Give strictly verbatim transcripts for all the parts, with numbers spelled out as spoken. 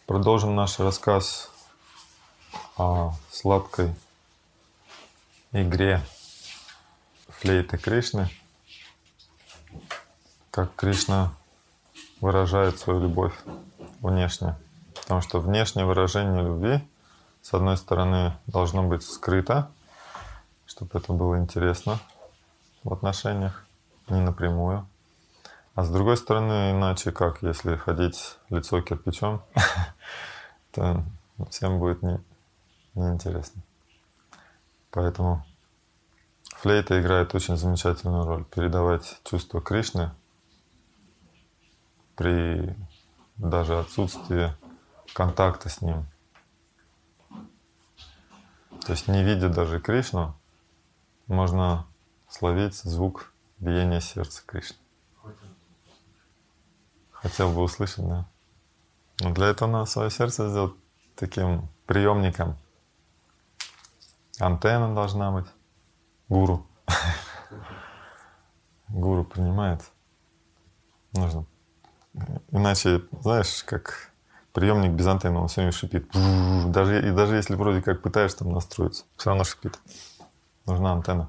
Продолжим наш рассказ о сладкой игре флейты Кришны. Как Кришна выражает свою любовь внешне. Потому что внешнее выражение любви, с одной стороны, должно быть скрыто, чтобы это было интересно в отношениях, не напрямую. А с другой стороны, иначе как, если ходить лицо кирпичом, то всем будет не, неинтересно. Поэтому флейта играет очень замечательную роль. Передавать чувство Кришны при даже отсутствии контакта с Ним. То есть не видя даже Кришну, можно словить звук биения сердца Кришны. Хотел бы услышать, да. Но для этого надо свое сердце сделать таким приемником. Антенна должна быть. Гуру. Гуру принимает. Нужно. Иначе, знаешь, как приемник без антенны, он все время шипит. Даже, и даже если вроде как пытаешься там настроиться, все равно шипит. Нужна антенна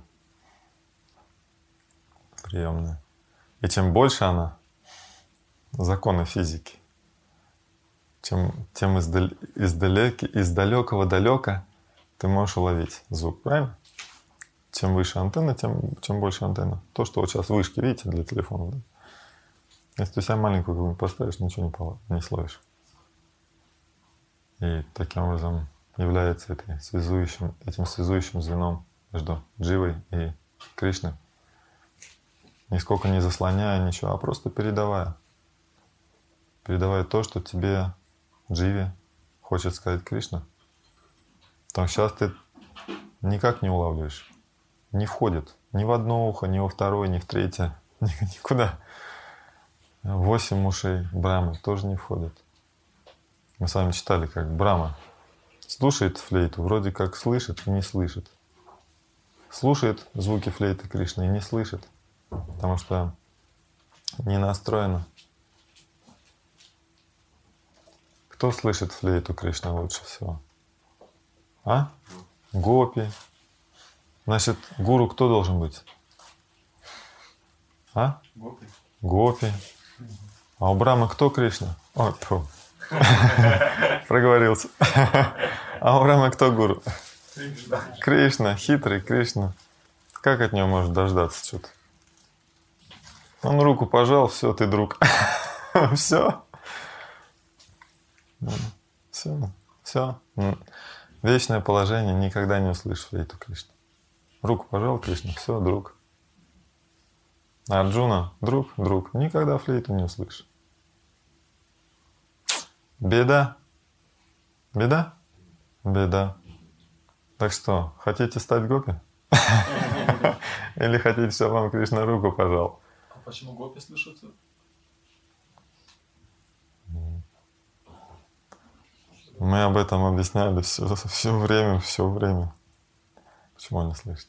приемная. И чем больше она, законы физики, чем, тем издалек, издалеки, из далекого далека ты можешь уловить звук, правильно? Чем выше антенна, тем чем больше антенна. То, что вот сейчас вышки, видите, для телефона. Да? Если ты себя маленькую какую-нибудь поставишь, ничего не, пол... не словишь. И таким образом является этой связующим, этим связующим звеном между Дживой и Кришной. Нисколько не заслоняя ничего, а просто передавая. Передавая то, что тебе, Дживе, хочет сказать Кришна. Потому что сейчас ты никак не улавливаешь. Не входит ни в одно ухо, ни во второе, ни в третье. Никуда. Восемь ушей Брамы тоже не входят. Мы с вами читали, как Брама слушает флейту, вроде как слышит и не слышит. Слушает звуки флейты Кришны и не слышит, потому что не настроено. Кто слышит флейту Кришны лучше всего? А? Гопи. Значит, гуру кто должен быть? А? Гопи. Гопи. А у Брамы кто Кришна? О, фу. Проговорился. А у Брамы кто гуру? Кришна. Кришна, хитрый Кришна. Как от него можно дождаться что-то? Он руку пожал, все, ты друг. Все. Все. Все. Вечное положение, никогда не услышишь флейту Кришны. Руку пожал Кришна, все, друг. А Арджуна, друг, друг, никогда флейту не услышишь. Беда. Беда? Беда. Так что, хотите стать гопи? Или хотите, чтобы вам Кришна руку пожал? А почему гопи слышатся? Мы об этом объясняли все, все время, все время. Почему они слышат?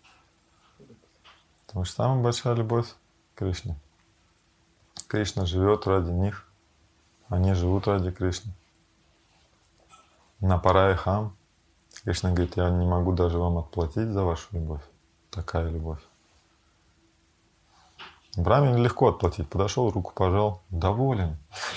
Потому что самая большая любовь к Кришне. Кришна живет ради них, они живут ради Кришны. На параихам Кришна говорит, я не могу даже вам отплатить за вашу любовь. Такая любовь. Браме легко отплатить. Подошел, руку пожал, доволен.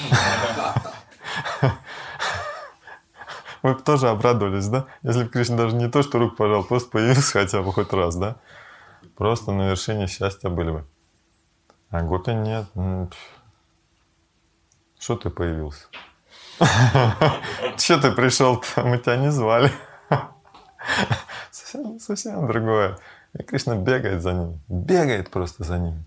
Вы бы тоже обрадовались, да? Если бы Кришна даже не то, что руку пожал, просто появился хотя бы хоть раз, да? Просто на вершине счастья были бы. А гопи нет. Что ты появился? Че ты пришел-то? Мы тебя не звали. Совсем, совсем другое. И Кришна бегает за ними. Бегает просто за ними.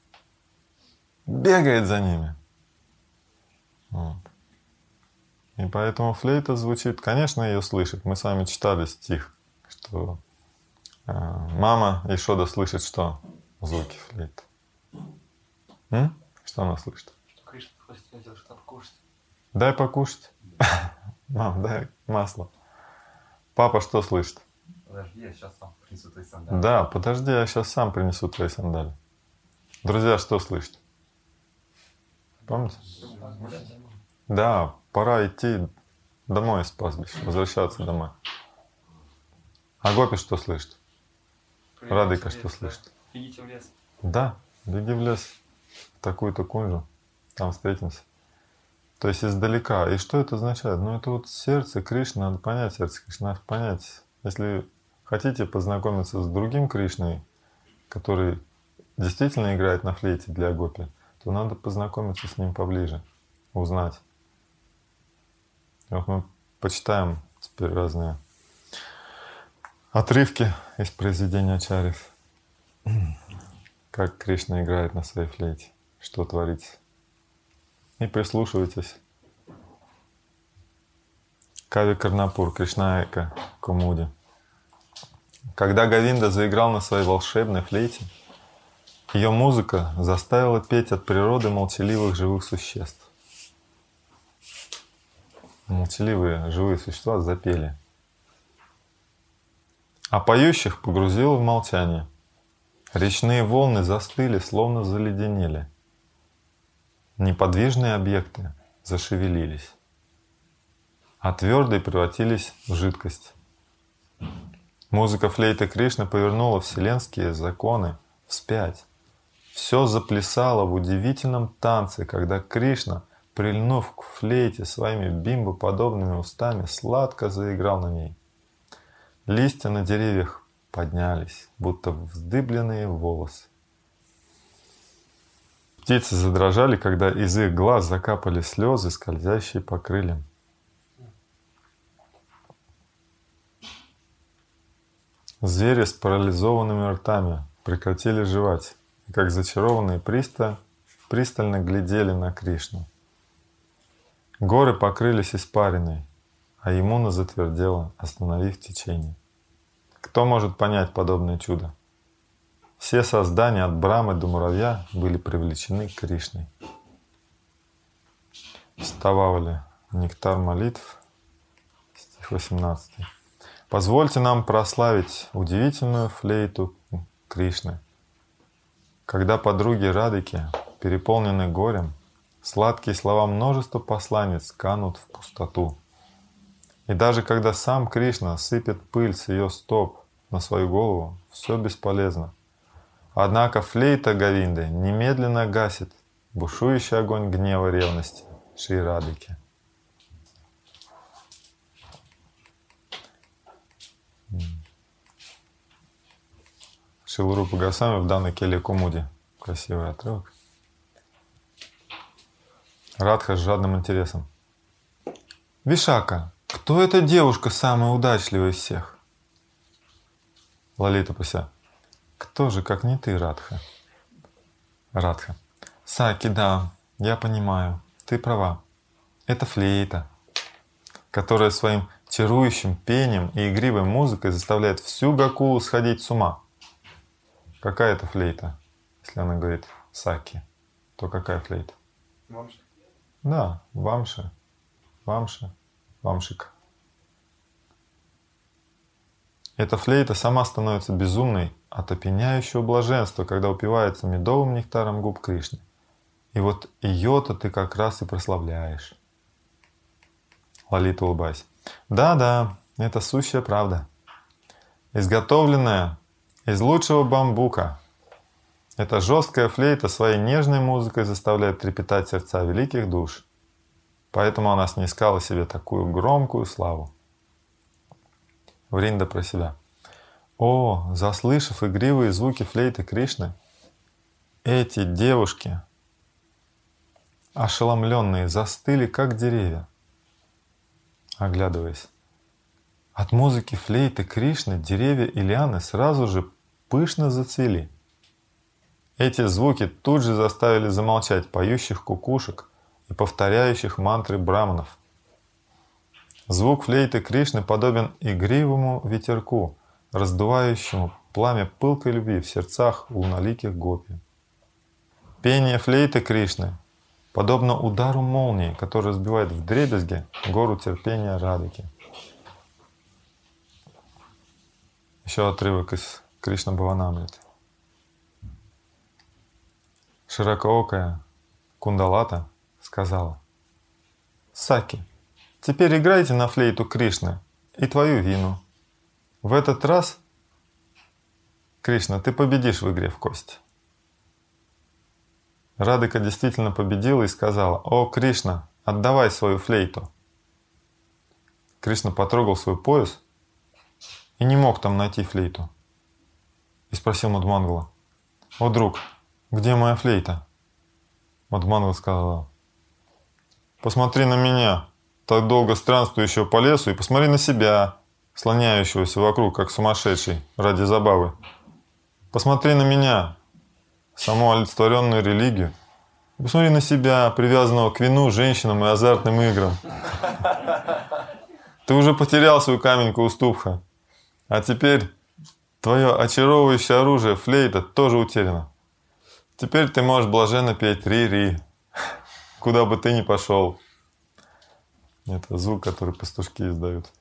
Бегает за ними. Вот. И поэтому флейта звучит, конечно, ее слышит. Мы с вами читали стих, что э, мама Ешода слышит что? Звуки флейты. М? Что она слышит? Что Кришна просит тебя делать что-то покушать. Дай покушать. Мам, дай масло. Папа что слышит? Подожди, я сейчас сам принесу твои сандали. Да, подожди, я сейчас сам принесу твои сандали. Друзья что слышат? Помните? Да, пора идти домой из пастбища, возвращаться домой. А Гопи что слышит? Радыка что слышит? Идите в лес. Да, беги в лес, в такую-то кунжу, там встретимся. То есть издалека. И что это означает? Ну это вот сердце Кришны, надо понять сердце Кришны, надо понять. Если хотите познакомиться с другим Кришной, который действительно играет на флейте для Гопи, то надо познакомиться с ним поближе, узнать. И вот мы почитаем теперь разные отрывки из произведения ачарьев, как Кришна играет на своей флейте, что творится. И прислушивайтесь. Кави Карнапур, Кришнаика Кумуди. Когда Говинда заиграл на своей волшебной флейте, ее музыка заставила петь от природы молчаливых живых существ. Молчаливые живые существа запели. А поющих погрузило в молчание. Речные волны застыли, словно заледенели. Неподвижные объекты зашевелились, а твердые превратились в жидкость. Музыка флейты Кришны повернула вселенские законы вспять. Все заплясало в удивительном танце, когда Кришна, прильнув к флейте своими бимбоподобными устами, сладко заиграл на ней. Листья на деревьях поднялись, будто вздыбленные волосы. Птицы задрожали, когда из их глаз закапали слезы, скользящие по крыльям. Звери с парализованными ртами прекратили жевать, и как зачарованные пристально, пристально глядели на Кришну. Горы покрылись испариной, а Ямуна затвердела, остановив течение. Кто может понять подобное чудо? Все создания от Брамы до муравья были привлечены Кришной. Стававали нектар молитв, стих восемнадцатый. Позвольте нам прославить удивительную флейту Кришны. Когда подруги Радыки, переполнены горем, сладкие слова множества посланниц канут в пустоту. И даже когда сам Кришна сыпет пыль с ее стоп на свою голову, все бесполезно. Однако флейта Говинды немедленно гасит бушующий огонь гнева ревности Шри Радыки. Шрила Рупа Госвами в данной Келе Кумуди. Красивый отрывок. Радха с жадным интересом. Вишака, кто эта девушка самая удачливая из всех? Лалита Пуся. Кто же, как не ты, Радха? Радха. Саки, да, я понимаю, ты права. Это флейта, которая своим чарующим пением и игривой музыкой заставляет всю Гокулу сходить с ума. Какая это флейта? Если она говорит Саки, то какая флейта? Вамша. Да, вамша, вамша, вамшика. Эта флейта сама становится безумной от опьяняющего блаженства, когда упивается медовым нектаром губ Кришны. И вот ее-то ты как раз и прославляешь. Лалита, улыбаясь. Да-да, это сущая правда. Изготовленная из лучшего бамбука. Эта жесткая флейта своей нежной музыкой заставляет трепетать сердца великих душ. Поэтому она снискала себе такую громкую славу. Вринда про себя. О, заслышав игривые звуки флейты Кришны, эти девушки, ошеломленные, застыли, как деревья, оглядываясь. От музыки флейты Кришны деревья и лианы сразу же пышно зацвели. Эти звуки тут же заставили замолчать поющих кукушек и повторяющих мантры браманов. Звук флейты Кришны подобен игривому ветерку, раздувающему пламя пылкой любви в сердцах луналиких гопи. Пение флейты Кришны подобно удару молнии, который разбивает вдребезги гору терпения Радыки. Еще отрывок из Кришна Бхаванамриты. Широкоокая Кундалата сказала: Саки, Теперь играйте на флейту Кришны и твою вину. В этот раз, Кришна, ты победишь в игре в кости. Радхика действительно победила и сказала: «О, Кришна, отдавай свою флейту». Кришна потрогал свой пояс и не мог там найти флейту. И спросил Мадхумангала: «О, друг, где моя флейта?» Мадхумангала сказал: «Посмотри на меня, так долго странствующего по лесу, и посмотри на себя, слоняющегося вокруг, как сумасшедший, ради забавы. Посмотри на меня, саму олицетворенную религию. Посмотри на себя, привязанного к вину, женщинам и азартным играм. Ты уже потерял свою каменьку уступха, а теперь твое очаровывающее оружие, флейта, тоже утеряно. Теперь ты можешь блаженно петь ри-ри, куда бы ты ни пошел». Это звук, который пастушки издают.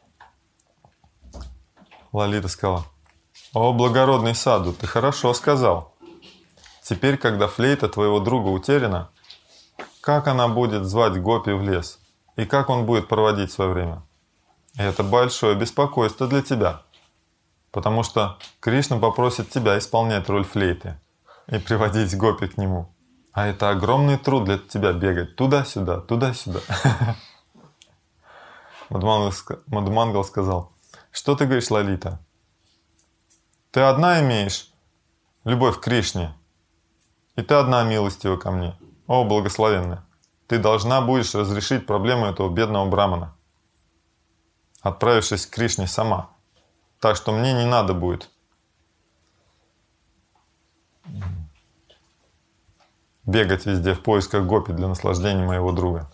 Лалита сказала: «О, благородный саду, ты хорошо сказал. Теперь, когда флейта твоего друга утеряна, как она будет звать гопи в лес? И как он будет проводить свое время? Это большое беспокойство для тебя, потому что Кришна попросит тебя исполнять роль флейты и приводить гопи к нему. А это огромный труд для тебя — бегать туда-сюда, туда-сюда». Мадхумангал сказал: «Что ты говоришь, Лалита? Ты одна имеешь любовь к Кришне, и ты одна милостива ко мне. О, благословенная, ты должна будешь разрешить проблему этого бедного брамана, отправившись к Кришне сама. Так что мне не надо будет бегать везде в поисках гопи для наслаждения моего друга».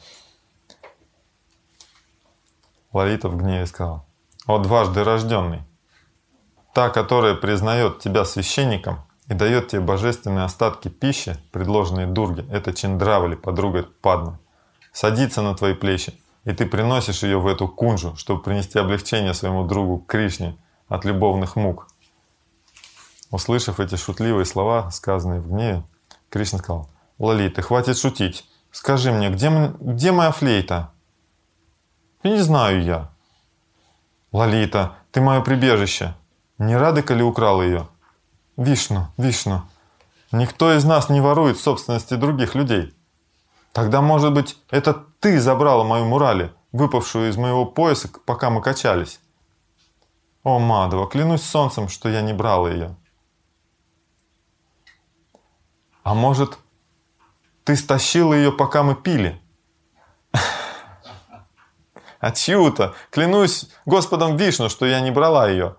Лалита в гневе сказала: «О, дважды рожденный, та, которая признает тебя священником и дает тебе божественные остатки пищи, предложенные Дурге, это Чандравали, подруга Падмы, садится на твои плечи, и ты приносишь ее в эту кунжу, чтобы принести облегчение своему другу Кришне от любовных мук». Услышав эти шутливые слова, сказанные в гневе, Кришна сказал: «Лалита, хватит шутить. Скажи мне, где, где моя флейта?» «И не знаю я». «Лалита, ты мое прибежище. Не Радхика ли украла ее?» «Вишну, Вишну, никто из нас не ворует собственности других людей. Тогда, может быть, это ты забрала мою Мурали, выпавшую из моего пояса, пока мы качались?» «О, Мадхава, клянусь солнцем, что я не брала ее». «А может, ты стащила ее, пока мы пили?» «А чью-то? Клянусь Господом Вишну, что я не брала ее».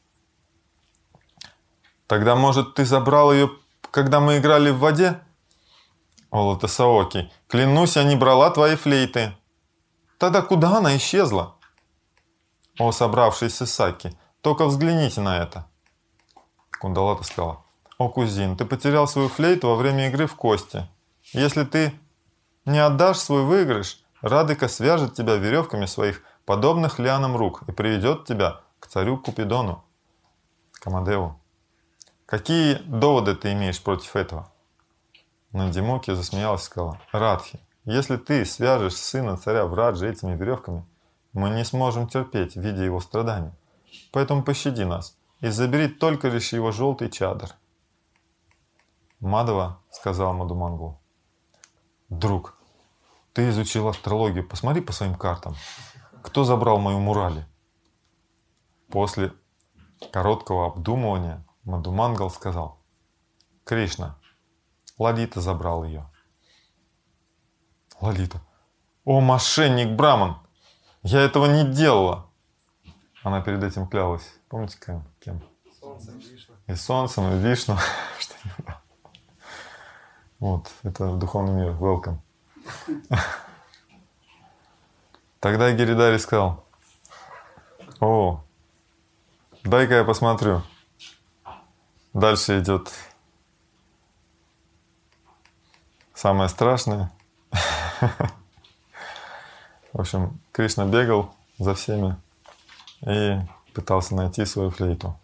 «Тогда, может, ты забрал ее, когда мы играли в воде?» «О, Лотосаоки, клянусь, я не брала твои флейты». «Тогда куда она исчезла?» «О, собравшиеся Саки, только взгляните на это». Кундалата сказала: «О, кузин, ты потерял свою флейту во время игры в кости. Если ты не отдашь свой выигрыш, Радхика свяжет тебя веревками своих подобных лианам рук и приведет тебя к царю Купидону, Камадеву. Какие доводы ты имеешь против этого?» Нандимуки засмеялась и сказала: «Радхи, если ты свяжешь сына царя Враджи этими веревками, мы не сможем терпеть, видя его страданий. Поэтому пощади нас и забери только лишь его желтый чадр». «Мадхава, — сказал Мадхумангалу, — друг, ты изучил астрологию, посмотри по своим картам. Кто забрал мою Мурали?» После короткого обдумывания Мадхумангал сказал: «Кришна, Лалита забрал ее». Лалита: «О, мошенник Браман, я этого не делала!» Она перед этим клялась. Помните, кем? кем? Солнцем, Вишну. И солнцем, и Вишну. Вот, это в духовный мир. Welcome. Тогда Гиридари сказал: «О, дай-ка я посмотрю». Дальше идет самое страшное. В общем, Кришна бегал за всеми и пытался найти свою флейту.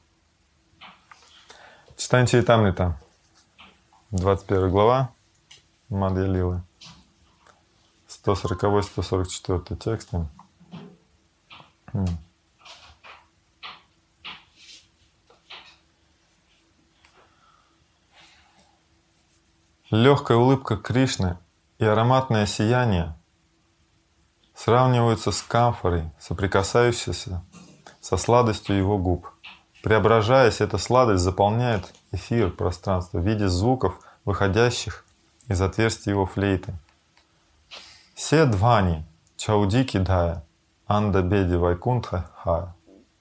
Читаем Чаритамрита, двадцать первая глава, Мадья Лилы, сто сороковой — сто сорок четвёртый тексты. Легкая улыбка Кришны и ароматное сияние сравниваются с камфорой, соприкасающейся со сладостью его губ. Преображаясь, эта сладость заполняет эфир пространства в виде звуков, выходящих из отверстия его флейты. Се двани чауди кидая, анда беди вайкунтха ха.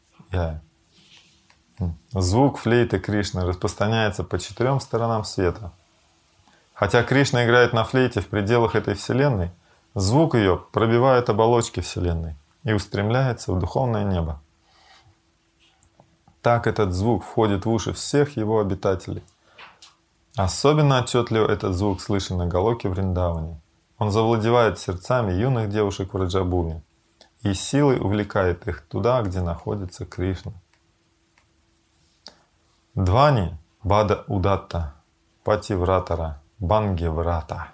Звук флейты Кришны распространяется по четырем сторонам света. Хотя Кришна играет на флейте в пределах этой вселенной, звук ее пробивает оболочки вселенной и устремляется в духовное небо. Так этот звук входит в уши всех его обитателей. Особенно отчетливо этот звук слышен на Голоке Вриндаване. Он завладевает сердцами юных девушек в Раджабуме и силой увлекает их туда, где находится Кришна. Двани бада удатта пативратара бангеврата.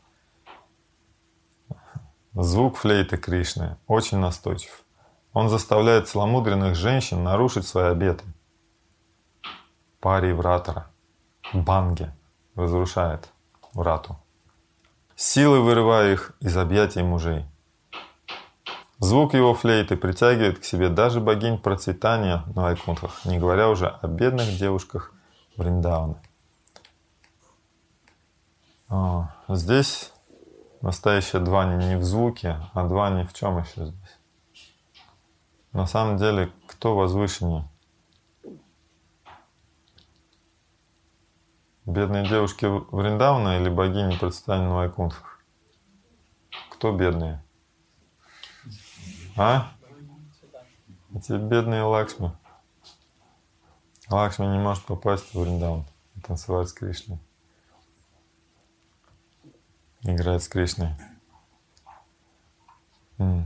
Звук флейты Кришны очень настойчив. Он заставляет целомудренных женщин нарушить свои обеты. Паривратара, банги, разрушает врату, силой вырывая их из объятий мужей. Звук его флейты притягивает к себе даже богинь процветания на Вайкунтхах, не говоря уже о бедных девушках Вриндавана. Здесь настоящая двани не в звуке, а двани в чем еще здесь? На самом деле, кто возвышеннее? Бедные девушки Вриндавана или богини процветания на Вайкунтхах? Кто бедные? А? Эти бедные Лакшми. Лакшми не может попасть в Вриндаван и танцевать с Кришной. Играть с Кришной. М.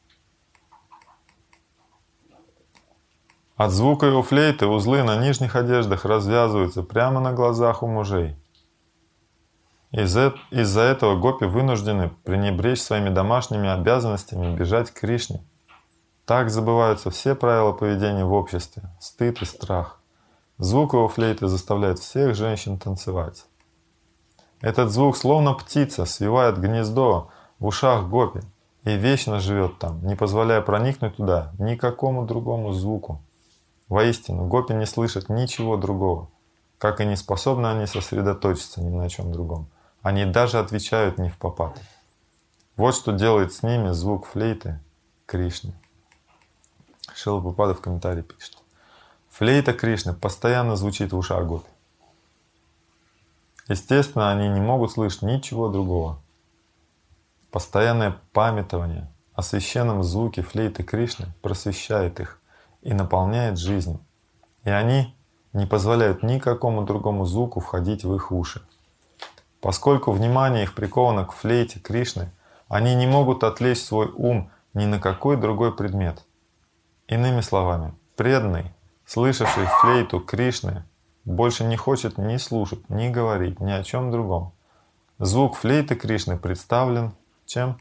От звука его флейты узлы на нижних одеждах развязываются прямо на глазах у мужей. Из-за, из-за этого гопи вынуждены пренебречь своими домашними обязанностями и бежать к Кришне. Так забываются все правила поведения в обществе, стыд и страх. Звук его флейты заставляет всех женщин танцевать. Этот звук, словно птица, свивает гнездо в ушах гопи и вечно живет там, не позволяя проникнуть туда никакому другому звуку. Воистину, гопи не слышат ничего другого, как и не способны они сосредоточиться ни на чем другом. Они даже отвечают не впопад. Вот что делает с ними звук флейты Кришны. Шрила Прабхупада в комментарии пишет. Флейта Кришны постоянно звучит в ушах гопи. Естественно, они не могут слышать ничего другого. Постоянное памятование о священном звуке флейты Кришны просвещает их и наполняет жизнью. И они не позволяют никакому другому звуку входить в их уши. Поскольку внимание их приковано к флейте Кришны, они не могут отвлечь свой ум ни на какой другой предмет. Иными словами, преданный, слышавший флейту Кришны, больше не хочет ни слушать, ни говорить ни о чем другом. Звук флейты Кришны представлен чем?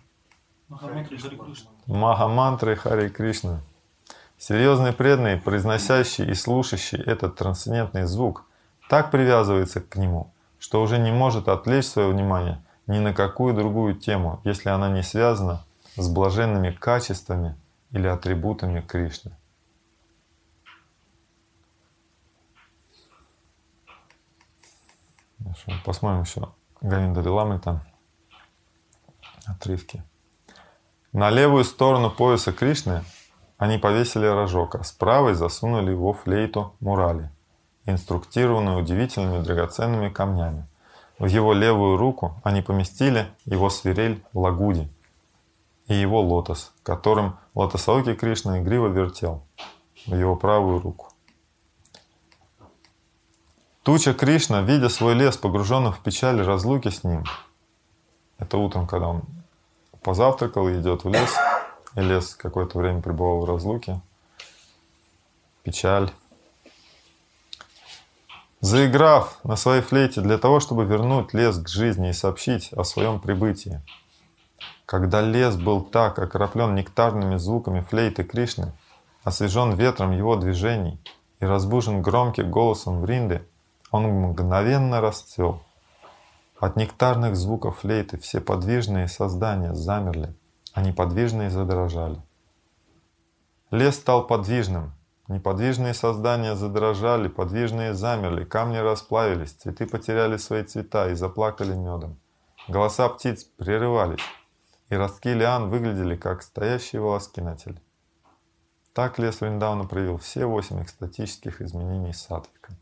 Махамантрой Хари Кришны. Серьезный преданный, произносящий и слушающий этот трансцендентный звук, так привязывается к нему, что уже не может отвлечь свое внимание ни на какую другую тему, если она не связана с блаженными качествами или атрибутами Кришны. Хорошо, посмотрим еще Говинда Лиламрита, отрывки. На левую сторону пояса Кришны они повесили рожок, а с правой засунули его флейту Мурали, инструктированную удивительными драгоценными камнями. В его левую руку они поместили его свирель Лагуди и его лотос, которым лотосоокий Кришна игриво вертел, в его правую руку. Туча Кришна, видя свой лес, погруженный в печаль разлуки с ним, это утром, когда он позавтракал и идет в лес, и лес какое-то время пребывал в разлуке, печаль. Заиграв на своей флейте для того, чтобы вернуть лес к жизни и сообщить о своем прибытии, Когда лес был так окроплен нектарными звуками флейты Кришны, освежен ветром его движений и разбужен громким голосом Вринды, он мгновенно расцвел. От нектарных звуков флейты все подвижные создания замерли, а неподвижные задрожали. Лес стал подвижным, неподвижные создания задрожали, подвижные замерли, камни расплавились, цветы потеряли свои цвета и заплакали медом. Голоса птиц прерывались, и ростки лиан выглядели как стоящие волоски на теле. Так лес Вриндавана проявил все восемь экстатических изменений саттвика.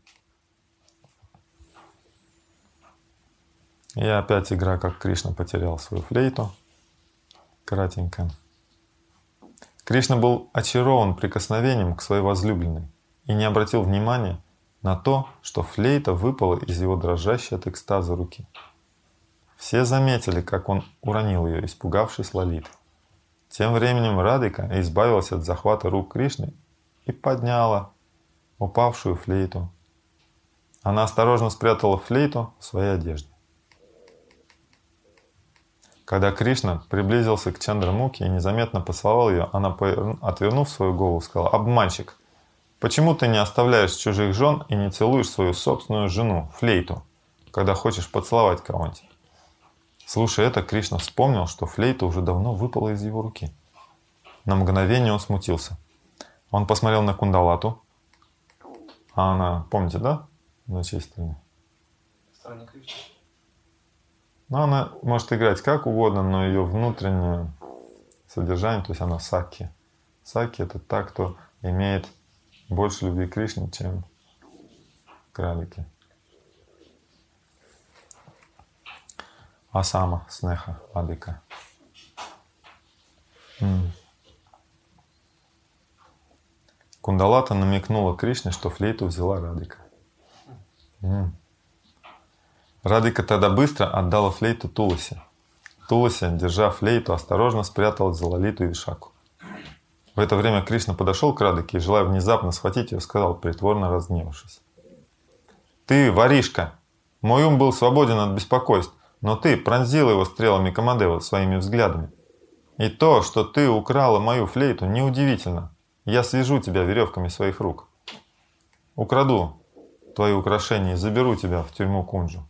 И опять игра, как Кришна потерял свою флейту. Кратенько. Кришна был очарован прикосновением к своей возлюбленной и не обратил внимания на то, что флейта выпала из его дрожащей от экстаза руки. Все заметили, как он уронил ее, испугавшись Лалиты. Тем временем Радхика избавилась от захвата рук Кришны и подняла упавшую флейту. Она осторожно спрятала флейту в своей одежде. Когда Кришна приблизился к Чандрамухе и незаметно поцеловал ее, она, отвернув свою голову, сказала: «Обманщик, почему ты не оставляешь чужих жен и не целуешь свою собственную жену, флейту, когда хочешь поцеловать кого-нибудь?» Слушая это, Кришна вспомнил, что флейта уже давно выпала из его руки. На мгновение он смутился. Он посмотрел на Кундалату. А она, помните, да? На чьей стороне? Стороне Кришны. Ну, она может играть как угодно, но ее внутреннее содержание, то есть она сакхи. Сакхи — это та, кто имеет больше любви к Кришне, чем к Радхике. Асама, снеха, адика. М. Кундалата намекнула Кришне, что флейту взяла Радхика. М. Радхика тогда быстро отдала флейту Туласи. Туласи, держа флейту, осторожно спряталась за Лалиту и Вишаку. В это время Кришна подошел к Радхике и, желая внезапно схватить ее, сказал, притворно разгневавшись: «Ты, воришка, мой ум был свободен от беспокойств, но ты пронзила его стрелами Камадева своими взглядами. И то, что ты украла мою флейту, неудивительно. Я свяжу тебя веревками своих рук. Украду твои украшения и заберу тебя в тюрьму Кунджу».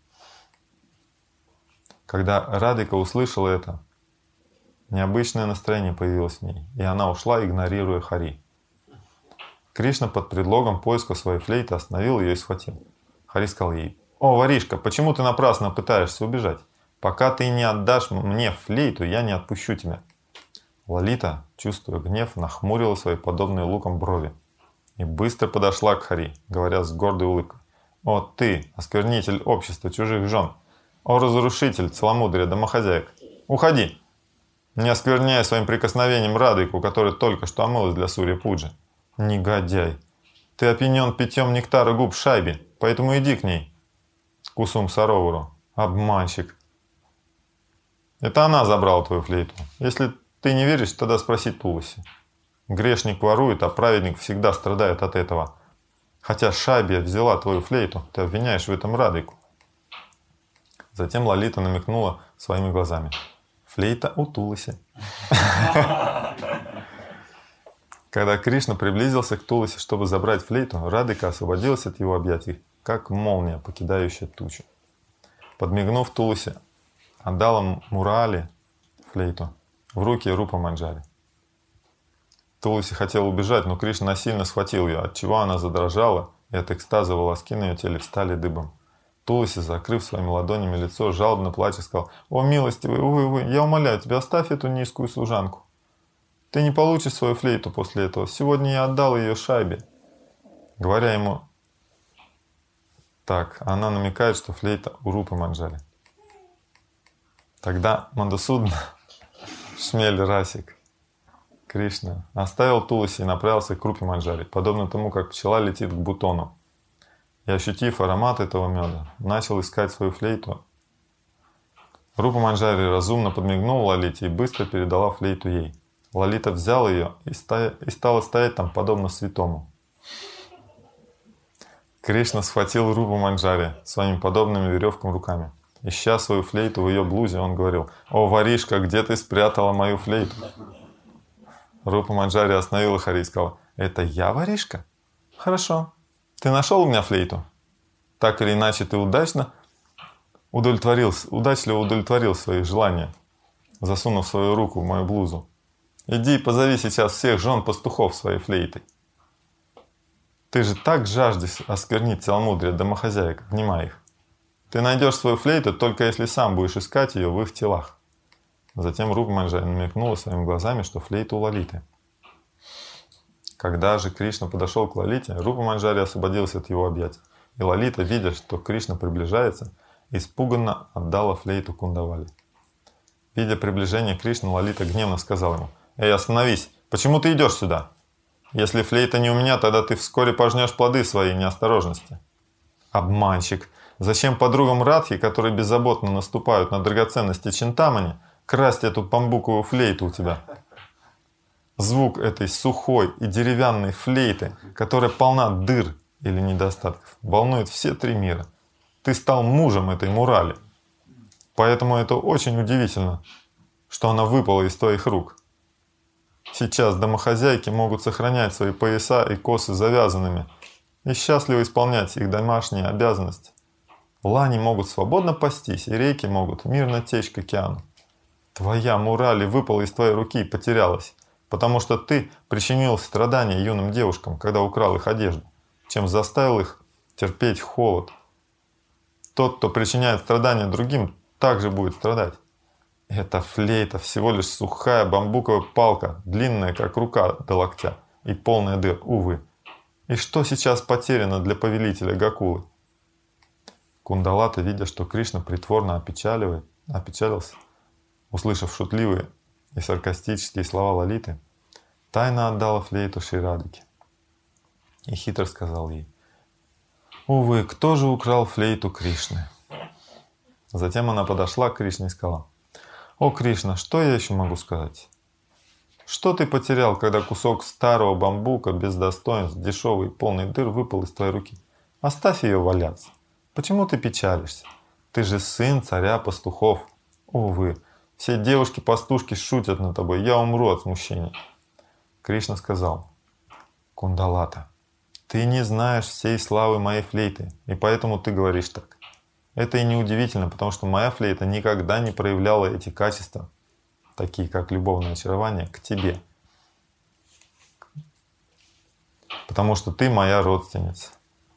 Когда Радхика услышала это, необычное настроение появилось в ней, и она ушла, игнорируя Хари. Кришна под предлогом поиска своей флейты остановил ее и схватил. Хари сказал ей: «О, воришка, почему ты напрасно пытаешься убежать? Пока ты не отдашь мне флейту, я не отпущу тебя». Лалита, чувствуя гнев, нахмурила свои подобные луком брови и быстро подошла к Хари, говоря с гордой улыбкой: «О, ты, осквернитель общества чужих жен! О, разрушитель целомудрия домохозяек! Уходи! Не оскверняй своим прикосновением Радхику, которая только что омылась для Сурья Пуджи. Негодяй! Ты опьянен питьем нектара губ Шайби, поэтому иди к ней, Кусум Саровару. Обманщик! Это она забрала твою флейту. Если ты не веришь, тогда спроси Туласи. Грешник ворует, а праведник всегда страдает от этого. Хотя Шайби взяла твою флейту, ты обвиняешь в этом Радхику». Затем Лалита намекнула своими глазами: «Флейта у Туласи». Когда Кришна приблизился к Туласи, чтобы забрать флейту, Радхика освободилась от его объятий, как молния, покидающая тучу. Подмигнув Туласи, отдала Мурали флейту в руки Рупа Манджари. Туласи хотела убежать, но Кришна насильно схватил ее, отчего она задрожала, и от экстаза волоски на ее теле встали дыбом. Туласи, закрыв своими ладонями лицо, жалобно плача, сказал: «О, милостивый, увы, увы, я умоляю тебя, оставь эту низкую служанку. Ты не получишь свою флейту после этого. Сегодня я отдал ее Шайбе». Говоря ему так, она намекает, что флейта у Рупы Манджари. Тогда Мадхусудана, шмель Расик, Кришна, оставил Туласи и направился к Рупе Манджари, подобно тому, как пчела летит к бутону. И, ощутив аромат этого меда, начал искать свою флейту. Рупа Манджари разумно подмигнул Лалите и быстро передала флейту ей. Лалита взяла ее и, ста... и стала стоять там, подобно святому. Кришна схватил Рупу Манджари своими подобными веревкам руками Ища свою флейту в ее блузе, он говорил: «О, воришка, где ты спрятала мою флейту?» Рупа Манджари остановила Хари и сказала: «Это я воришка? Хорошо. Ты нашел у меня флейту? Так или иначе, ты удачно удовлетворил, удачливо удовлетворил свои желания, засунув свою руку в мою блузу. Иди и позови сейчас всех жен пастухов своей флейтой. Ты же так жаждешь осквернить целомудрие домохозяек, внимай их. Ты найдешь свою флейту только если сам будешь искать ее в их телах». Затем Рупа Манджари намекнула своими глазами, что флейта у Лалиты. Когда же Кришна подошел к Лалите, Рупа Манджари освободился от его объятий. И Лалита, видя, что Кришна приближается, испуганно отдала флейту Кундавали. Видя приближение Кришны, Лалита гневно сказала ему: «Эй, остановись! Почему ты идешь сюда? Если флейта не у меня, тогда ты вскоре пожнешь плоды своей неосторожности». Обманщик! Зачем подругам Радхи, которые беззаботно наступают на драгоценности Чинтамани, красть эту бамбуковую флейту у тебя? Звук этой сухой и деревянной флейты, которая полна дыр или недостатков, волнует все три мира. Ты стал мужем этой Мурали. Поэтому это очень удивительно, что она выпала из твоих рук. Сейчас домохозяйки могут сохранять свои пояса и косы завязанными и счастливо исполнять их домашние обязанности. Лани могут свободно пастись, и реки могут мирно течь к океану. Твоя Мурали выпала из твоей руки и потерялась, потому что ты причинил страдания юным девушкам, когда украл их одежду, чем заставил их терпеть холод. Тот, кто причиняет страдания другим, также будет страдать. Эта флейта всего лишь сухая бамбуковая палка, длинная, как рука до локтя, и полная дыр, увы. И что сейчас потеряно для повелителя Гокулы? Кундалата, видя, что Кришна притворно опечаливает, опечалился, услышав шутливые и саркастические слова Лалиты, тайно отдала флейту Шри Радхике и хитро сказал ей: «Увы, кто же украл флейту Кришны?» Затем она подошла к Кришне и сказала: «О, Кришна, что я еще могу сказать? Что ты потерял, когда кусок старого бамбука без достоинств, дешевый и полный дыр выпал из твоей руки? Оставь ее валяться. Почему ты печалишься? Ты же сын царя пастухов. Увы, все девушки-пастушки шутят над тобой. Я умру от смущения». Кришна сказал: «Кундалата, ты не знаешь всей славы моей флейты, и поэтому ты говоришь так. Это и не удивительно, потому что моя флейта никогда не проявляла эти качества, такие как любовное очарование, к тебе. Потому что ты моя родственница.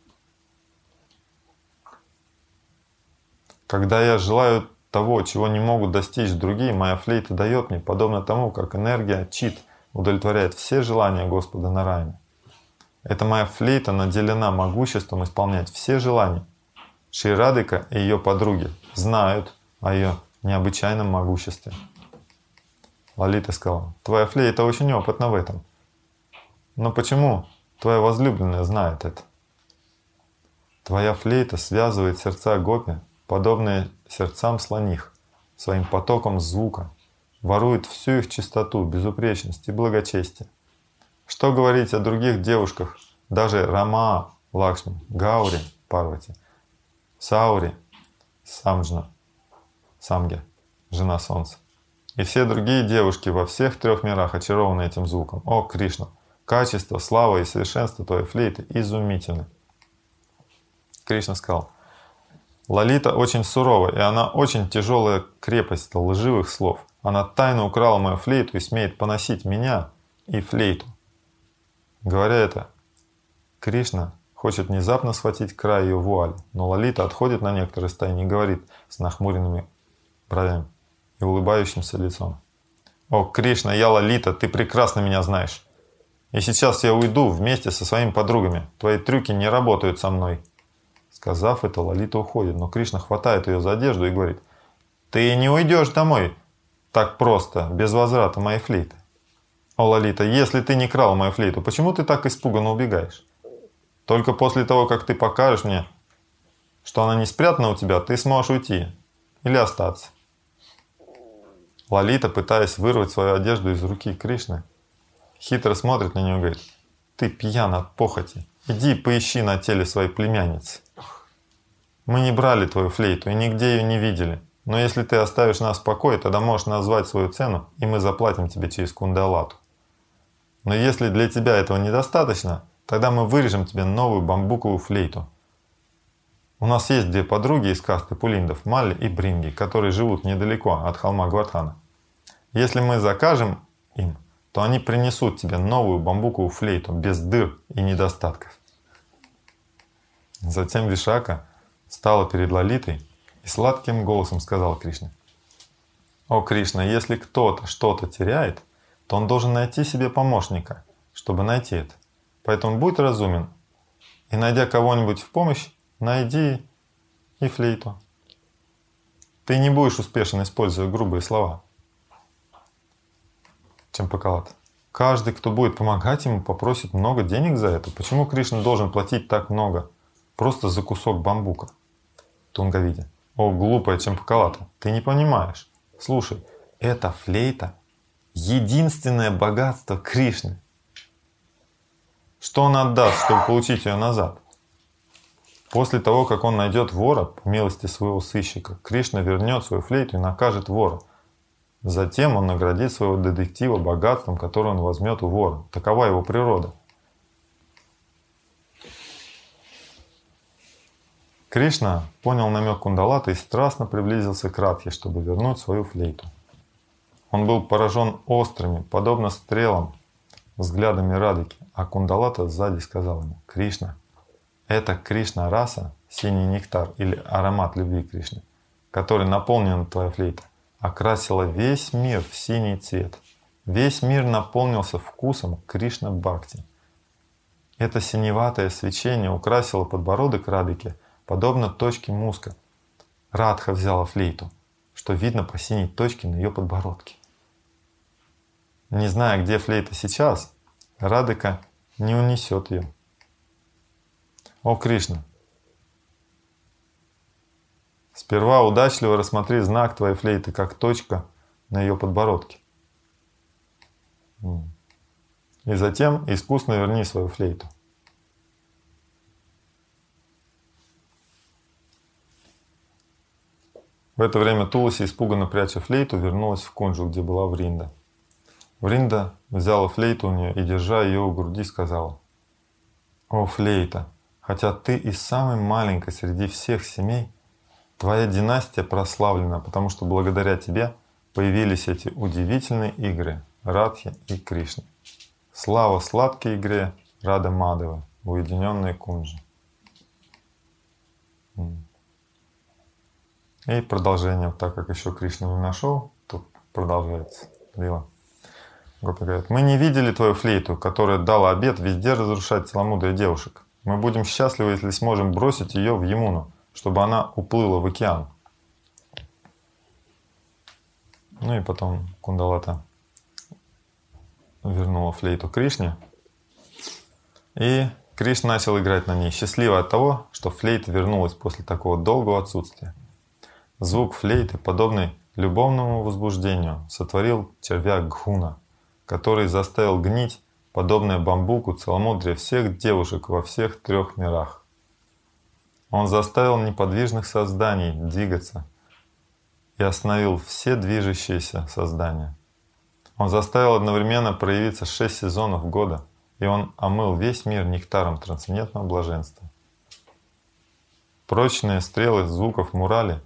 Когда я желаю того, чего не могут достичь другие, моя флейта дает мне, подобно тому, как энергия чит удовлетворяет все желания Господа Нараяны. Эта моя флейта наделена могуществом исполнять все желания. Шри Радхика и ее подруги знают о ее необычайном могуществе». Лалита сказала: «Твоя флейта очень опытна в этом. Но почему твоя возлюбленная знает это? Твоя флейта связывает сердца гопи, подобные сердцам слоних, своим потоком звука, ворует всю их чистоту, безупречность и благочестие. Что говорить о других девушках, даже Рама, Лакшми, Гаури, Парвати, Саури, Самджна, Самге, жена солнца, и все другие девушки во всех трех мирах очарованы этим звуком. О, Кришна, качество, слава и совершенство твоей флейты изумительны». Кришна сказал: «Лалита очень сурова, и она очень тяжелая крепость лживых слов. Она тайно украла мою флейту и смеет поносить меня и флейту». Говоря это, Кришна хочет внезапно схватить край ее вуали, но Лалита отходит на некоторое расстояние и говорит с нахмуренными бровями и улыбающимся лицом: «О, Кришна, я Лалита, ты прекрасно меня знаешь. И сейчас я уйду вместе со своими подругами. Твои трюки не работают со мной». Сказав это, Лалита уходит, но Кришна хватает ее за одежду и говорит: «Ты не уйдешь домой так просто, без возврата моей флейты. О, Лалита, если ты не крал мою флейту, почему ты так испуганно убегаешь? Только после того, как ты покажешь мне, что она не спрятана у тебя, ты сможешь уйти или остаться». Лалита, пытаясь вырвать свою одежду из руки Кришны, хитро смотрит на нее и говорит: «Ты пьян от похоти. Иди поищи на теле своей племянницы». Мы не брали твою флейту и нигде ее не видели. Но если ты оставишь нас в покое, тогда можешь назвать свою цену, и мы заплатим тебе через Кундалату. Но если для тебя этого недостаточно, тогда мы вырежем тебе новую бамбуковую флейту. У нас есть две подруги из касты пулиндов, Малли и Бринги, которые живут недалеко от холма Гвардхана. Если мы закажем им, то они принесут тебе новую бамбуковую флейту без дыр и недостатков. Затем Вишака стала перед Лалитой и сладким голосом сказал Кришне: «О Кришна, если кто-то что-то теряет, то он должен найти себе помощника, чтобы найти это. Поэтому будь разумен и, найдя кого-нибудь в помощь, найди и флейту. Ты не будешь успешен, используя грубые слова». Чампакалат: каждый, кто будет помогать ему, попросит много денег за это. Почему Кришна должен платить так много просто за кусок бамбука? Тунгавиди: о, глупая Чампакалата, ты не понимаешь. Слушай, эта флейта — единственное богатство Кришны. Что он отдаст, чтобы получить ее назад? После того, как он найдет вора, по милости своего сыщика, Кришна вернет свою флейту и накажет вора. Затем он наградит своего детектива богатством, которое он возьмет у вора. Такова его природа. Кришна понял намек Кундалаты и страстно приблизился к Радхе, чтобы вернуть свою флейту. Он был поражен острыми, подобно стрелам, взглядами Радхики, а Кундалата сзади сказал ему: «Кришна, это Кришна-раса, синий нектар или аромат любви Кришны, который наполнен твоя флейта, окрасила весь мир в синий цвет. Весь мир наполнился вкусом Кришна-бхакти. Это синеватое свечение украсило подбородок Радхики, подобно точке муска. Радха взяла флейту, что видно по синей точке на ее подбородке. Не зная, где флейта сейчас, Радхика не унесет ее. О Кришна, сперва удачливо рассмотри знак твоей флейты, как точка на ее подбородке. И затем искусно верни свою флейту. В это время Туласи, испуганно пряча флейту, вернулась в Кунджу, где была Вринда. Вринда взяла флейту у нее и, держа ее у груди, сказала: «О, флейта, хотя ты и самой маленькой среди всех семей, твоя династия прославлена, потому что благодаря тебе появились эти удивительные игры Радхи и Кришны. Слава сладкой игре Рада Мадавы, уединенной Кунджи». И продолжение, так как еще Кришна не нашел, то продолжается. Лила. Гопи говорит: мы не видели твою флейту, которая дала обет везде разрушать целомудрие девушек. Мы будем счастливы, если сможем бросить ее в Ямуну, чтобы она уплыла в океан. Ну и потом Кундалата вернула флейту Кришне. И Кришна начал играть на ней, счастливый от того, что флейта вернулась после такого долгого отсутствия. Звук флейты, подобный любовному возбуждению, сотворил червя Гхуна, который заставил гнить, подобное бамбуку, целомудрие всех девушек во всех трех мирах. Он заставил неподвижных созданий двигаться и остановил все движущиеся создания. Он заставил одновременно проявиться шесть сезонов года, и он омыл весь мир нектаром трансцендентного блаженства. Прочные стрелы звуков мурали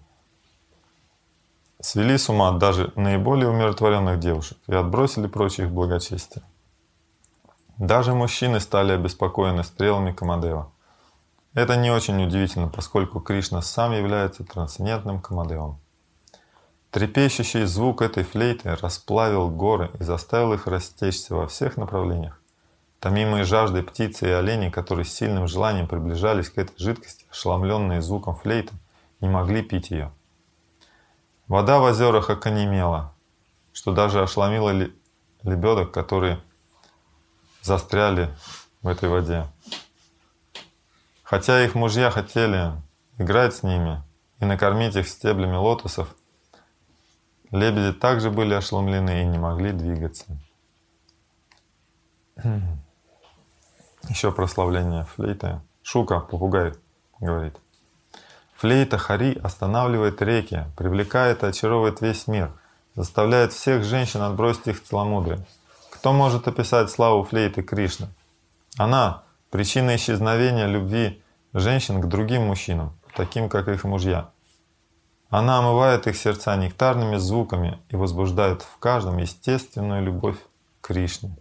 свели с ума даже наиболее умиротворенных девушек и отбросили прочь их благочестие. Даже мужчины стали обеспокоены стрелами Камадева. Это не очень удивительно, поскольку Кришна сам является трансцендентным Камадевом. Трепещущий звук этой флейты расплавил горы и заставил их растечься во всех направлениях. Томимые жаждой птицы и олени, которые с сильным желанием приближались к этой жидкости, ошеломленные звуком флейты, не могли пить ее. Вода в озерах оконемела, что даже ошеломило лебедок, которые застряли в этой воде. Хотя их мужья хотели играть с ними и накормить их стеблями лотосов, лебеди также были ошеломлены и не могли двигаться. Еще прославление флейты. Шука, попугай, говорит: Флейта Хари останавливает реки, привлекает и очаровывает весь мир, заставляет всех женщин отбросить их целомудрие. Кто может описать славу флейты Кришны? Она — причина исчезновения любви женщин к другим мужчинам, таким как их мужья. Она омывает их сердца нектарными звуками и возбуждает в каждом естественную любовь к Кришне.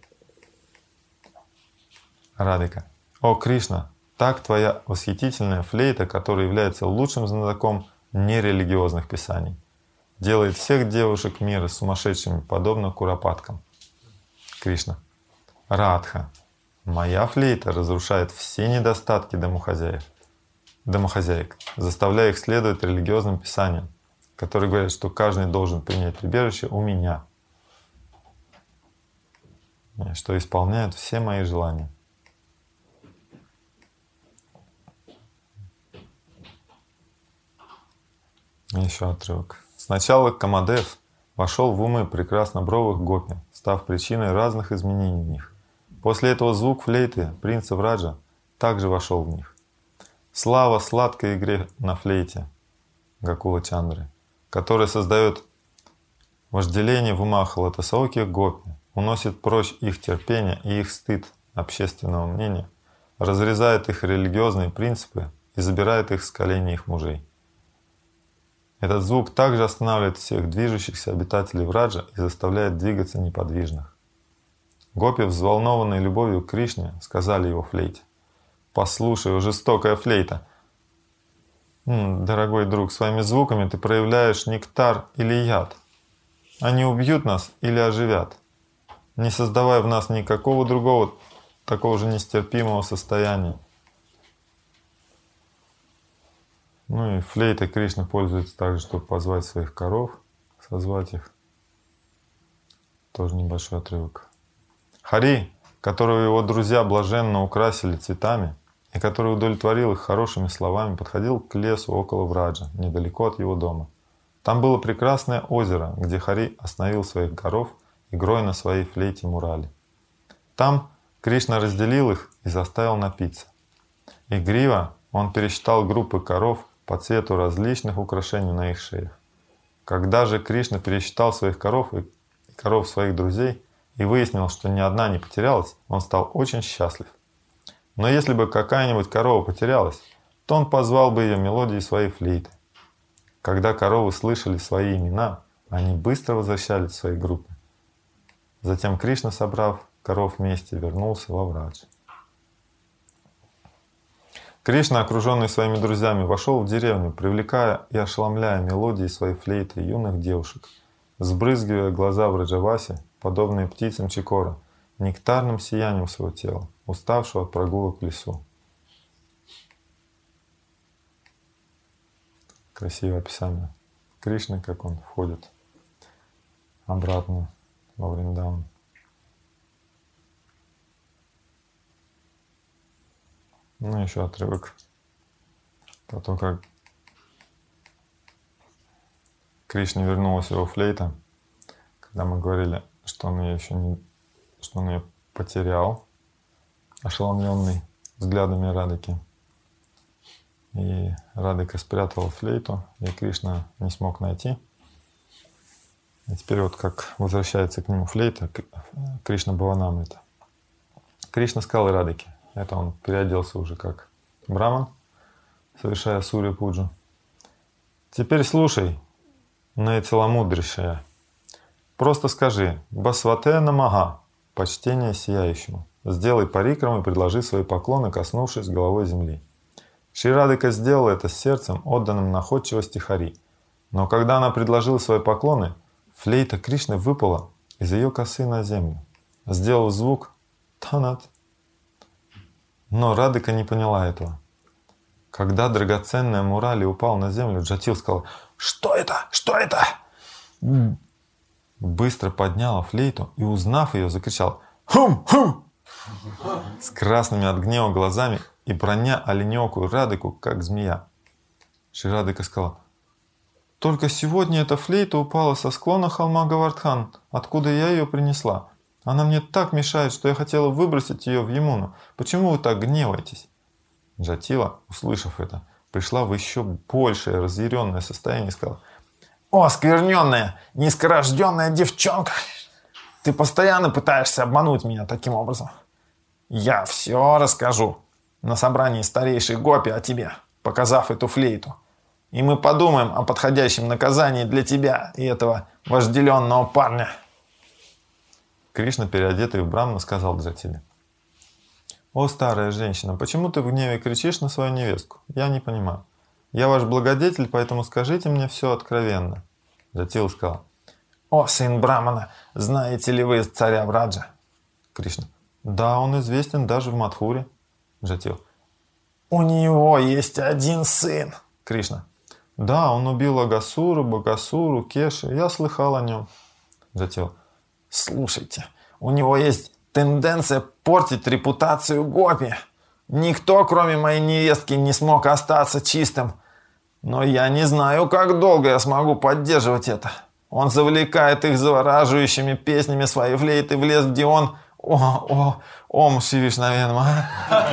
Радика. О Кришна, так твоя восхитительная флейта, которая является лучшим знатоком нерелигиозных писаний, делает всех девушек мира сумасшедшими, подобно куропаткам. Кришна. Радха. Моя флейта разрушает все недостатки домохозяев, домохозяек, заставляя их следовать религиозным писаниям, которые говорят, что каждый должен принять прибежище у меня, что исполняет все мои желания. Еще отрывок. Сначала Камадев вошел в умы прекраснобровых гопи, став причиной разных изменений в них. После этого звук флейты принца Враджа также вошел в них. Слава сладкой игре на флейте Гакула Чандры, которая создает вожделение в умах лотосооких гопи, уносит прочь их терпение и их стыд общественного мнения, разрезает их религиозные принципы и забирает их с коленей их мужей. Этот звук также останавливает всех движущихся обитателей Враджа и заставляет двигаться неподвижных. Гопи, взволнованные любовью к Кришне, сказали его флейте: «Послушай, о жестокая флейта, дорогой друг, своими звуками ты проявляешь нектар или яд. Они убьют нас или оживят, не создавая в нас никакого другого такого же нестерпимого состояния». Ну и флейтой Кришна пользуется также, чтобы позвать своих коров, созвать их. Тоже небольшой отрывок. Хари, которого его друзья блаженно украсили цветами, и который удовлетворил их хорошими словами, подходил к лесу около Враджа, недалеко от его дома. Там было прекрасное озеро, где Хари остановил своих коров игрой на своей флейте Мурали. Там Кришна разделил их и заставил напиться. Игриво он пересчитал группы коров по цвету различных украшений на их шеях. Когда же Кришна пересчитал своих коров и коров своих друзей и выяснил, что ни одна не потерялась, он стал очень счастлив. Но если бы какая-нибудь корова потерялась, то он позвал бы ее мелодией своей флейты. Когда коровы слышали свои имена, они быстро возвращались в свои группы. Затем Кришна, собрав коров вместе, вернулся во Врадж. Кришна, окруженный своими друзьями, вошел в деревню, привлекая и ошеломляя мелодией своей флейты юных девушек, сбрызгивая глаза Враджаваси, подобные птицам Чикора, нектарным сиянием своего тела, уставшего от прогулок в лесу. Красивое описание Кришны, как он входит обратно во Вриндаван. Ну, еще отрывок про то, как Кришне вернулась его флейта, когда мы говорили, что он ее еще не, что он ее потерял, ошеломленный взглядами Радыки. И Радыка спрятала флейту, и Кришна не смог найти. И теперь вот как возвращается к нему флейта, Кришна Бхаванамрита. Кришна сказал Радыке, это он переоделся уже как браман, совершая сурья пуджу. Теперь слушай, наицеломудрейшая, просто скажи «Басвате намага», почтение сияющему. Сделай парикраму и предложи свои поклоны, коснувшись головой земли. Шри Радыка сделала это с сердцем, отданным находчивости Хари. Но когда она предложила свои поклоны, флейта Кришны выпала из ее косы на землю, сделав звук «танат». Но Радыка не поняла этого. Когда драгоценная Мурали упал на землю, Джатил сказал: «Что это? Что это?» Быстро подняла флейту и, узнав ее, закричал «Хум! Хум!» с красными от гнева глазами и броня оленёкую Радыку, как змея. Шри Радыка сказала: «Только сегодня эта флейта упала со склона холма Гавардхан, откуда я ее принесла. Она мне так мешает, что я хотела выбросить ее в Ямуну. Почему вы так гневаетесь?» Джатила, услышав это, пришла в еще большее разъяренное состояние и сказала: «О, оскверненная, низкорожденная девчонка! Ты постоянно пытаешься обмануть меня таким образом. Я все расскажу на собрании старейшей гопи о тебе, показав эту флейту. И мы подумаем о подходящем наказании для тебя и этого вожделенного парня». Кришна, переодетый в брамну, сказал Джатиле: «О, старая женщина, почему ты в гневе кричишь на свою невестку? Я не понимаю. Я ваш благодетель, поэтому скажите мне все откровенно». Джатила сказал: «О, сын Брамана, знаете ли вы царя Враджа?» Кришна: «Да, он известен даже в Мадхуре». Джатила: «У него есть один сын». Кришна: «Да, он убил Агасуру, Багасуру, Кеши. Я слыхал о нем». Джатила: «Слушайте, у него есть тенденция портить репутацию гопи. Никто, кроме моей невестки, не смог остаться чистым. Но я не знаю, как долго я смогу поддерживать это. Он завлекает их завораживающими песнями своей флейты в лес, где он... О, о, ом Шивишнавенма».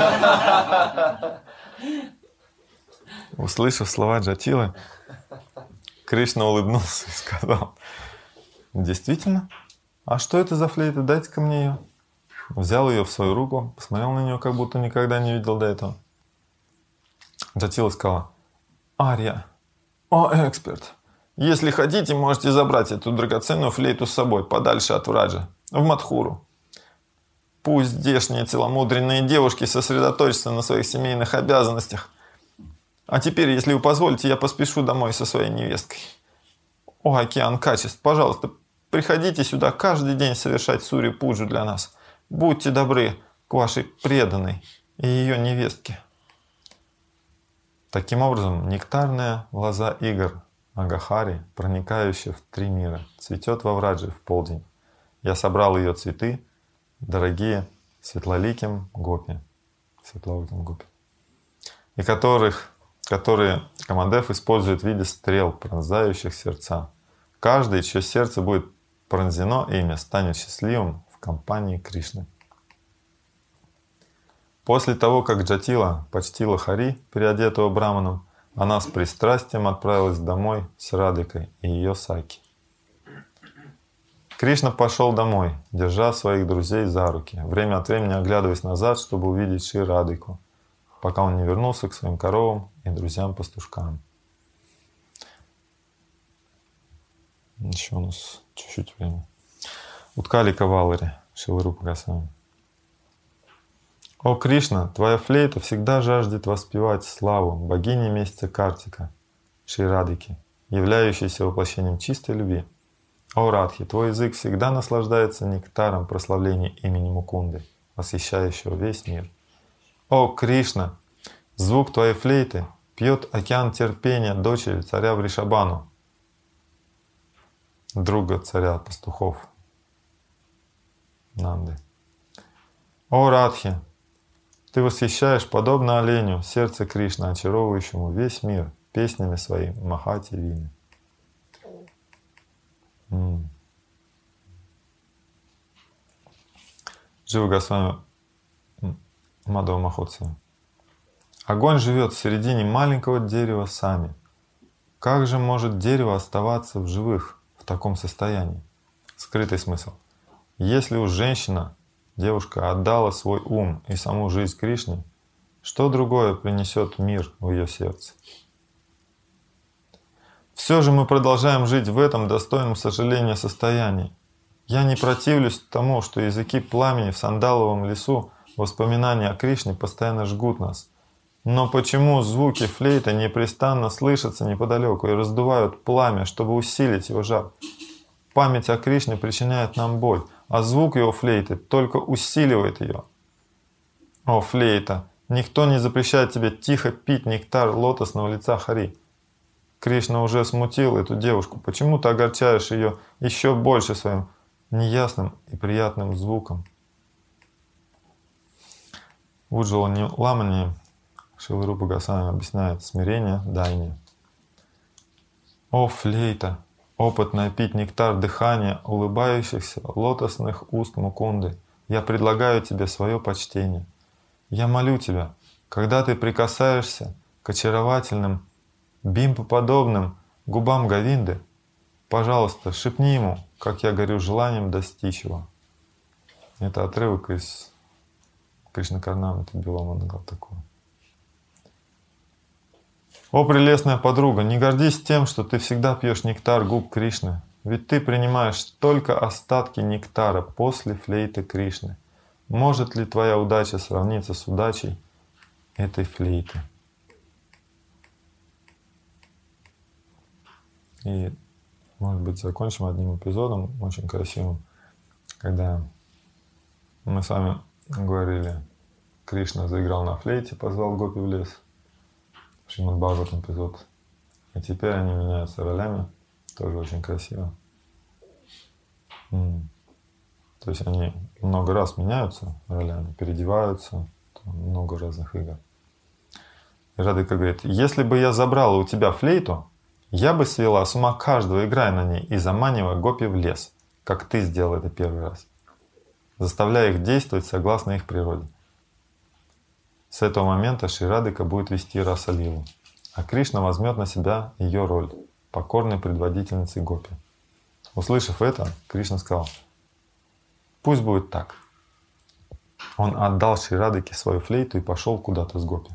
Услышав слова Джатилы, Кришна улыбнулся и сказал: «Действительно? А что это за флейта? Дайте-ка мне ее». Взял ее в свою руку, посмотрел на нее, как будто никогда не видел до этого. Джатила сказала: «Арья, о эксперт, если хотите, можете забрать эту драгоценную флейту с собой подальше от Враджа, в Мадхуру. Пусть здешние целомудренные девушки сосредоточатся на своих семейных обязанностях. А теперь, если вы позволите, я поспешу домой со своей невесткой. О, океан качеств, пожалуйста, приходите сюда каждый день совершать сури-пуджу для нас. Будьте добры к вашей преданной и ее невестке». Таким образом, нектарная лоза игр Агахари, проникающая в три мира, цветет во Врадже в полдень. Я собрал ее цветы, дорогие светлоликим гопи, светлоликим гопи, и которых, которые Камадев использует в виде стрел, пронзающих сердца. Каждый, чье сердце будет пронзено ими, станет счастливым в компании Кришны. После того, как Джатила почтила Хари, переодетого браманом, она с пристрастием отправилась домой с Радикой и ее Саки. Кришна пошел домой, держа своих друзей за руки, время от времени оглядываясь назад, чтобы увидеть Шри Радику, пока он не вернулся к своим коровам и друзьям-пастушкам. Еще у нас чуть-чуть времени. Уткали Кавалари, Шрила Рупа Госвами. «О Кришна, твоя флейта всегда жаждет воспевать славу богини месяца Картика, Шри Радики, являющейся воплощением чистой любви. О Радхи, твой язык всегда наслаждается нектаром прославления имени Мукунды, восхищающего весь мир. О Кришна, звук твоей флейты пьет океан терпения дочери царя Вришабану, друга царя пастухов Нанды. О Радхи, ты восхищаешь, подобно оленю, сердце Кришны, очаровывающему весь мир песнями своей Махати Вины». М. Джива Госвами Мадхава Махотсава. Огонь живет в середине маленького дерева сами. Как же может дерево оставаться в живых в таком состоянии? Скрытый смысл. Если уж женщина, девушка отдала свой ум и саму жизнь Кришне, что другое принесет мир в ее сердце? Все же мы продолжаем жить в этом достойном сожаления состоянии. Я не противлюсь тому, что языки пламени в сандаловом лесу, воспоминания о Кришне постоянно жгут нас. Но почему звуки флейты непрестанно слышатся неподалеку и раздувают пламя, чтобы усилить его жар? Память о Кришне причиняет нам боль, а звук его флейты только усиливает ее. О, флейта, никто не запрещает тебе тихо пить нектар лотосного лица Хари. Кришна уже смутил эту девушку. Почему ты огорчаешь ее еще больше своим неясным и приятным звуком? В Уджвала Ламани Шрила Рупа Госвами объясняет смирение дайни. О, флейта, опытная пить нектар дыхания улыбающихся лотосных уст Мукунды, я предлагаю тебе свое почтение. Я молю тебя, когда ты прикасаешься к очаровательным, бимбоподобным губам Говинды, пожалуйста, шепни ему, как я горю желанием достичь его. Это отрывок из Кришна Карнамриты Биламангала такого. О, прелестная подруга, не гордись тем, что ты всегда пьешь нектар губ Кришны, ведь ты принимаешь только остатки нектара после флейты Кришны. Может ли твоя удача сравниться с удачей этой флейты? И, может быть, закончим одним эпизодом очень красивым, когда мы с вами говорили, Кришна заиграл на флейте, позвал гопи в лес. Шримад Бхагаватам эпизод. И теперь они меняются ролями. Тоже очень красиво. М. То есть они много раз меняются ролями, переодеваются. Много разных игр. И Радхика говорит, если бы я забрала у тебя флейту, я бы свела с ума каждого, играя на ней, и заманивая гопи в лес, как ты сделал это первый раз, заставляя их действовать согласно их природе. С этого момента Шри Радхика будет вести Раса-лилу, а Кришна возьмет на себя ее роль покорной предводительницы гопи. Услышав это, Кришна сказал, пусть будет так. Он отдал Шри Радхике свою флейту и пошел куда-то с гопи.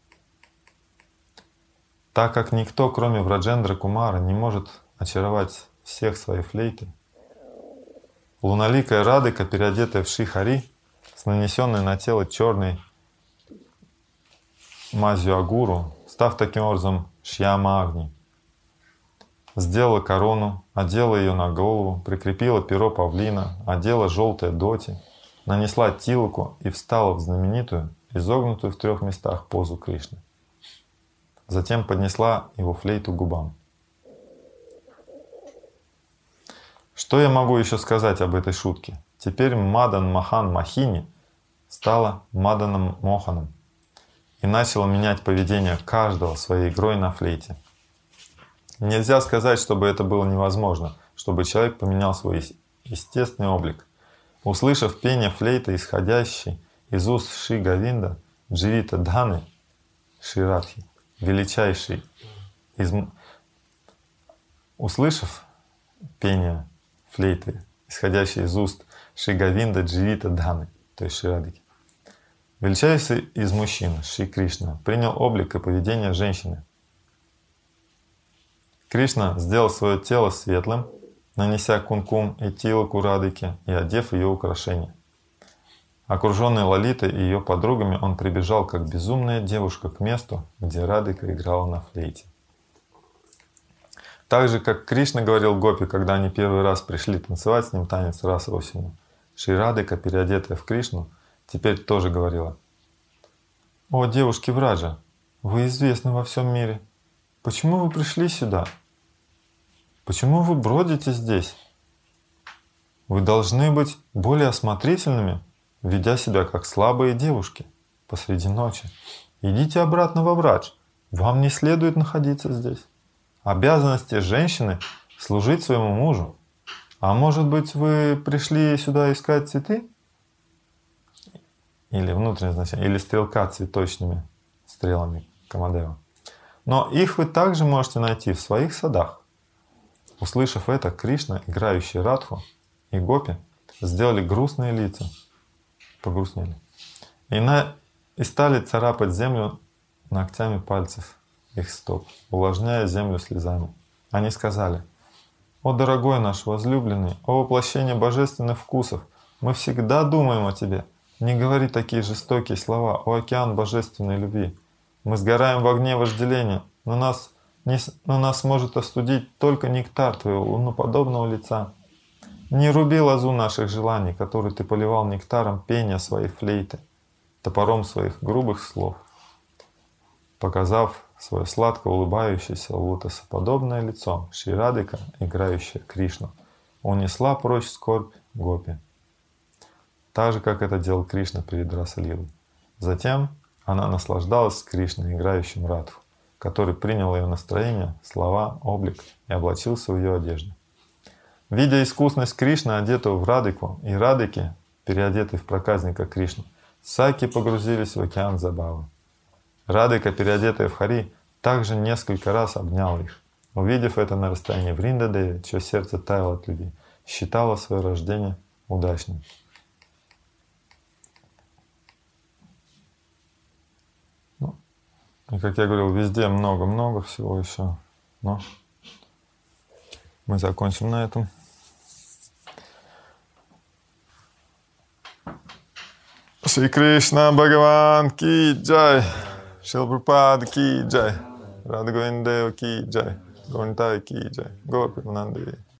Так как никто, кроме Враджендра Кумара, не может очаровать всех своей флейтой, луналикая Радхика, переодетая в Шри-Хари, с нанесенной на тело черной мазью агуру, став таким образом Шьяма-Агни, сделала корону, одела ее на голову, прикрепила перо павлина, одела желтое доти, нанесла тилоку и встала в знаменитую, изогнутую в трех местах позу Кришны. Затем поднесла его флейту к губам. Что я могу еще сказать об этой шутке? Теперь Мадан Махан Махини стала Маданом Моханом и начала менять поведение каждого своей игрой на флейте. Нельзя сказать, чтобы это было невозможно, чтобы человек поменял свой естественный облик. Услышав пение флейты, исходящей из уст Шри Говинда, Дживита Дханы, Шри Радхи, величайший из... Услышав пение флейты, исходящей из уст Шри Говинда, Дживита Дханы, то есть Шри Радхики, величайший из мужчин, Шри Кришна, принял облик и поведение женщины. Кришна сделал свое тело светлым, нанеся кункум и тилоку Радхике и одев ее украшения. Окруженный Лалитой и ее подругами, он прибежал как безумная девушка к месту, где Радхика играла на флейте. Так же, как Кришна говорил гопи, когда они первый раз пришли танцевать с ним танец раса осенью, Шри Радхика, переодетая в Кришну, теперь тоже говорила: «О, девушки Враджа, вы известны во всем мире. Почему вы пришли сюда? Почему вы бродите здесь? Вы должны быть более осмотрительными, ведя себя как слабые девушки посреди ночи. Идите обратно во Врадж. Вам не следует находиться здесь. Обязанности женщины — служить своему мужу. А может быть, вы пришли сюда искать цветы?» Или внутреннее значение, или стрелка цветочными стрелами Камадева. Но их вы также можете найти в своих садах. Услышав это, Кришна, играющий Радху, и гопи сделали грустные лица, погрустнели, и, на, и стали царапать землю ногтями пальцев их стоп, увлажняя землю слезами. Они сказали: «О, дорогой наш возлюбленный, о воплощение божественных вкусов, мы всегда думаем о тебе. Не говори такие жестокие слова, о океан божественной любви. Мы сгораем в огне вожделения, но нас, не, но нас может остудить только нектар твоего луноподобного лица. Не руби лозу наших желаний, которую ты поливал нектаром пения своей флейты, топором своих грубых слов». Показав свое сладко улыбающееся лотосоподобное лицо, Шри Радхика, играющая Кришну, унесла прочь скорбь гопи, так же, как это делал Кришна перед Раса-лилой. Затем она наслаждалась Кришной, играющим Радху, который принял ее настроение, слова, облик и облачился в ее одежду. Видя искусность Кришны, одетую в Радхику, и Радхики, переодетые в проказника Кришну, саки погрузились в океан забавы. Радика, переодетая в хари, также несколько раз обняла их. Увидев это на расстоянии, Вриндадеви, чье сердце таяло от любви, считала свое рождение удачным. Ну, и как я говорил, везде много-много всего еще. Но мы закончим на этом. Шри Кришна Бхагаван ки джай, Шрила Прабхупада ки джай, Рада Говинда Дева ки джай, Гонтай ки джай, Гопи Нанди.